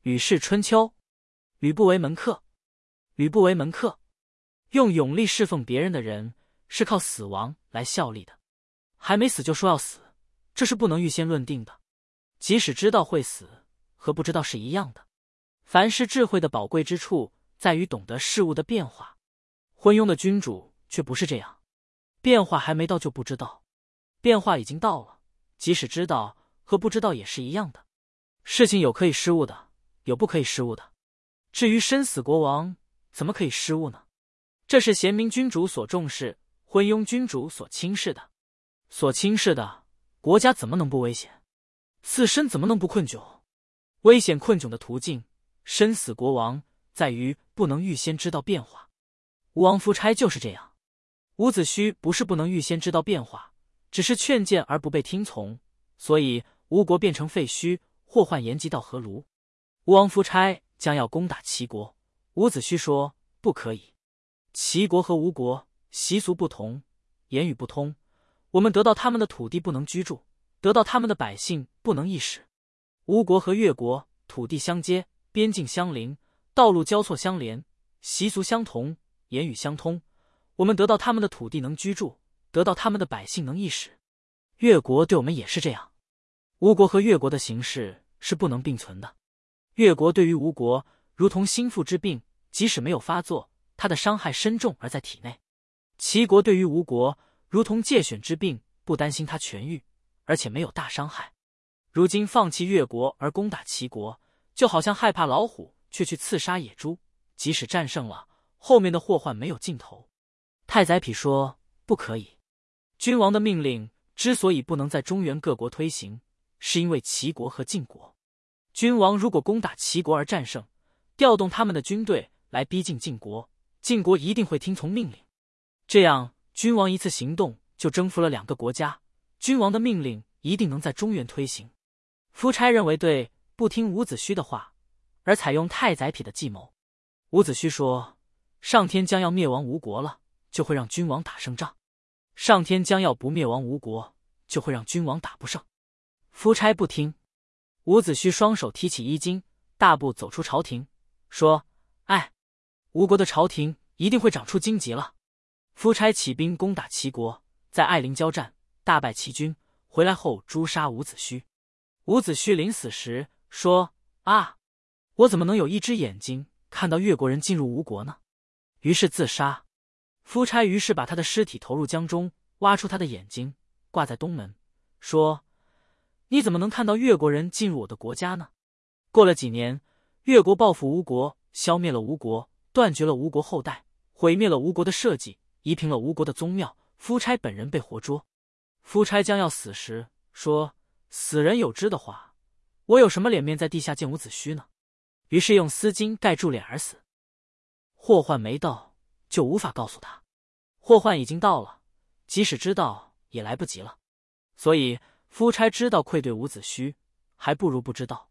吕氏春秋。吕不为门客。吕不为门客，用勇力侍奉别人的人是靠死亡来效力的，还没死就说要死，这是不能预先论定的。即使知道会死，和不知道是一样的。凡是智慧的宝贵之处，在于懂得事物的变化。昏庸的君主却不是这样，变化还没到就不知道，变化已经到了，即使知道和不知道也是一样的。事情有可以失误的，有不可以失误的。至于生死国王，怎么可以失误呢？这是贤明君主所重视，昏庸君主所轻视的。所轻视的，国家怎么能不危险？自身怎么能不困窘？危险困窘的途径，生死国王，在于不能预先知道变化。吴王夫差就是这样。伍子胥不是不能预先知道变化，只是劝谏而不被听从，所以吴国变成废墟，祸患延及到河庐。吴王夫差将要攻打齐国，伍子胥说不可以。齐国和吴国习俗不同，言语不通，我们得到他们的土地不能居住，得到他们的百姓不能一使。吴国和越国土地相接，边境相邻，道路交错相连，习俗相同，言语相通，我们得到他们的土地能居住，得到他们的百姓能一使。越国对我们也是这样。吴国和越国的形势是不能并存的。越国对于吴国如同心腹之病，即使没有发作，它的伤害深重而在体内。齐国对于吴国如同疥癣之病，不担心它痊愈，而且没有大伤害。如今放弃越国而攻打齐国，就好像害怕老虎却去刺杀野猪，即使战胜了，后面的祸患没有尽头。太宰匹说不可以。君王的命令之所以不能在中原各国推行，是因为齐国和晋国。君王如果攻打齐国而战胜，调动他们的军队来逼近晋国，晋国一定会听从命令。这样君王一次行动就征服了2个国家，君王的命令一定能在中原推行。夫差认为对，不听伍子胥的话，而采用太宰匹的计谋。伍子胥说，上天将要灭亡吴国了，就会让君王打胜仗；上天将要不灭亡吴国，就会让君王打不胜。夫差不听。伍子胥双手提起衣襟，大步走出朝廷，说：哎，吴国的朝廷一定会长出荆棘了。夫差起兵攻打齐国，在艾陵交战，大败齐军，回来后诛杀伍子胥。伍子胥临死时说：啊，我怎么能有一只眼睛看到越国人进入吴国呢？于是自杀。夫差于是把他的尸体投入江中，挖出他的眼睛，挂在东门，说：你怎么能看到越国人进入我的国家呢？过了几年，越国报复吴国，消灭了吴国，断绝了吴国后代，毁灭了吴国的社稷，夷平了吴国的宗庙。夫差本人被活捉。夫差将要死时说：死人有知的话，我有什么脸面在地下见伍子胥呢？于是用丝巾盖住脸而死。祸患没到，就无法告诉他；祸患已经到了，即使知道也来不及了。所以夫差知道愧对伍子胥，还不如不知道。